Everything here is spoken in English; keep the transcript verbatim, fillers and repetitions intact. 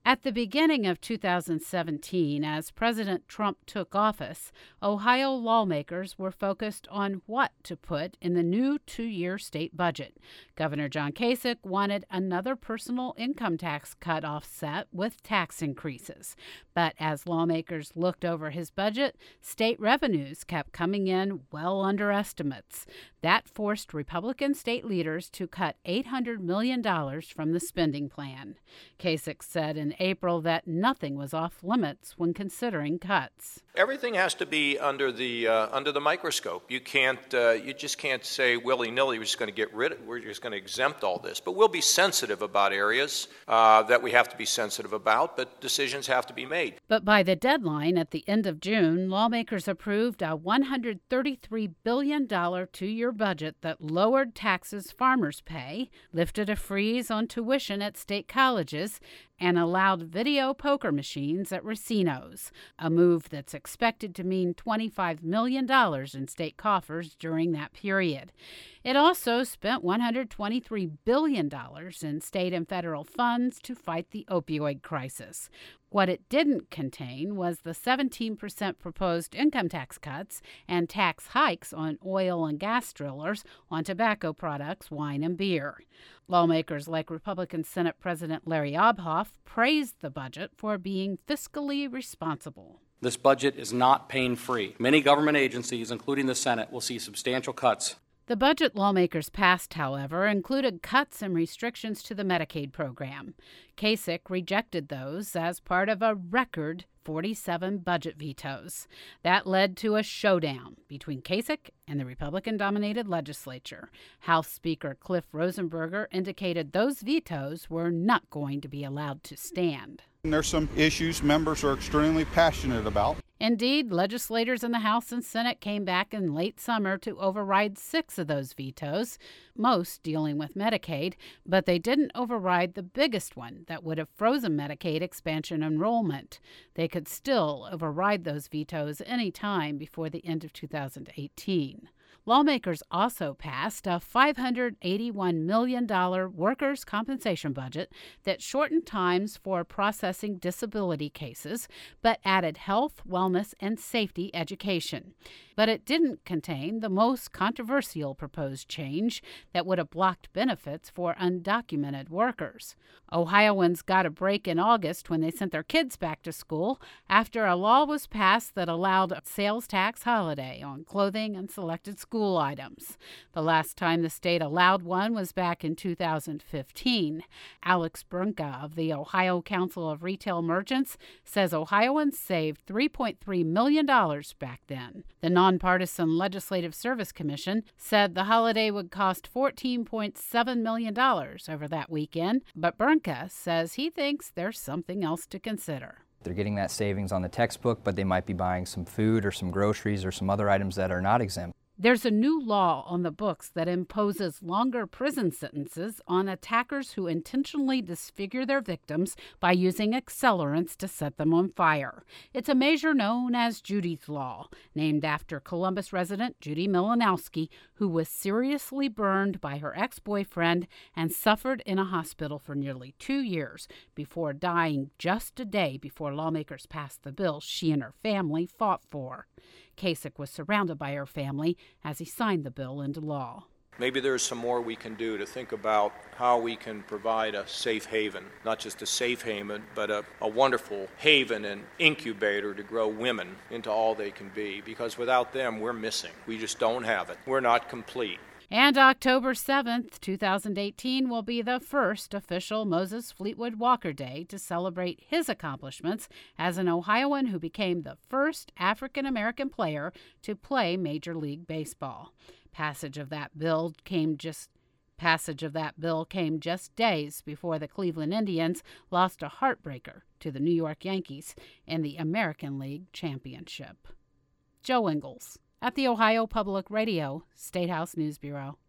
At the beginning of two thousand seventeen, as President Trump took office, Ohio lawmakers were focused on what to put in the new two-year state budget. Governor John Kasich wanted another personal income tax cut offset with tax increases. But as lawmakers looked over his budget, state revenues kept coming in well under estimates. That forced Republican state leaders to cut eight hundred million dollars from the spending plan. Kasich said in April that nothing was off limits when considering cuts. Everything has to be under the uh, under the microscope. You can't, uh, you just can't say willy-nilly we're just going to get rid of, we're just going to exempt all this. But we'll be sensitive about areas uh, that we have to be sensitive about. But decisions have to be made. But by the deadline at the end of June, lawmakers approved a one hundred thirty-three billion dollars two-year budget that lowered taxes farmers pay, lifted a freeze on tuition at state colleges, and allowed video poker machines at racinos, a move that's expected to mean twenty-five million dollars in state coffers during that period. It also spent one hundred twenty-three billion dollars in state and federal funds to fight the opioid crisis. What it didn't contain was the seventeen percent proposed income tax cuts and tax hikes on oil and gas drillers, on tobacco products, wine, and beer. Lawmakers like Republican Senate President Larry Obhoff praised the budget for being fiscally responsible. This budget is not pain-free. Many government agencies, including the Senate, will see substantial cuts. The budget lawmakers passed, however, included cuts and restrictions to the Medicaid program. Kasich rejected those as part of a record forty-seven budget vetoes. That led to a showdown between Kasich and the Republican-dominated legislature. House Speaker Cliff Rosenberger indicated those vetoes were not going to be allowed to stand. There's some issues members are extremely passionate about. Indeed, legislators in the House and Senate came back in late summer to override six of those vetoes, most dealing with Medicaid, but they didn't override the biggest one that would have frozen Medicaid expansion enrollment. They could still override those vetoes any time before the end of two thousand eighteen. Lawmakers also passed a five hundred eighty-one million dollars workers' compensation budget that shortened times for processing disability cases, but added health, wellness, and safety education. But it didn't contain the most controversial proposed change that would have blocked benefits for undocumented workers. Ohioans got a break in August when they sent their kids back to school after a law was passed that allowed a sales tax holiday on clothing and selected school items. The last time the state allowed one was back in two thousand fifteen. Alex Brunka of the Ohio Council of Retail Merchants says Ohioans saved three point three million dollars back then. The Nonpartisan Legislative Service Commission said the holiday would cost fourteen point seven million dollars over that weekend, but Brunka says he thinks there's something else to consider. They're getting that savings on the textbook, but they might be buying some food or some groceries or some other items that are not exempt. There's a new law on the books that imposes longer prison sentences on attackers who intentionally disfigure their victims by using accelerants to set them on fire. It's a measure known as Judy's Law, named after Columbus resident Judy Milanowski, who was seriously burned by her ex-boyfriend and suffered in a hospital for nearly two years before dying just a day before lawmakers passed the bill she and her family fought for. Kasich was surrounded by her family as he signed the bill into law. Maybe there's some more we can do to think about how we can provide a safe haven, not just a safe haven, but a, a wonderful haven and incubator to grow women into all they can be, because without them, we're missing. We just don't have it. We're not complete. And October seventh, two thousand eighteen will be the first official Moses Fleetwood Walker Day to celebrate his accomplishments as an Ohioan who became the first African-American player to play Major League Baseball. Passage of that bill came just Passage of that bill came just days before the Cleveland Indians lost a heartbreaker to the New York Yankees in the American League Championship. Joe Ingles at the Ohio Public Radio State House News Bureau.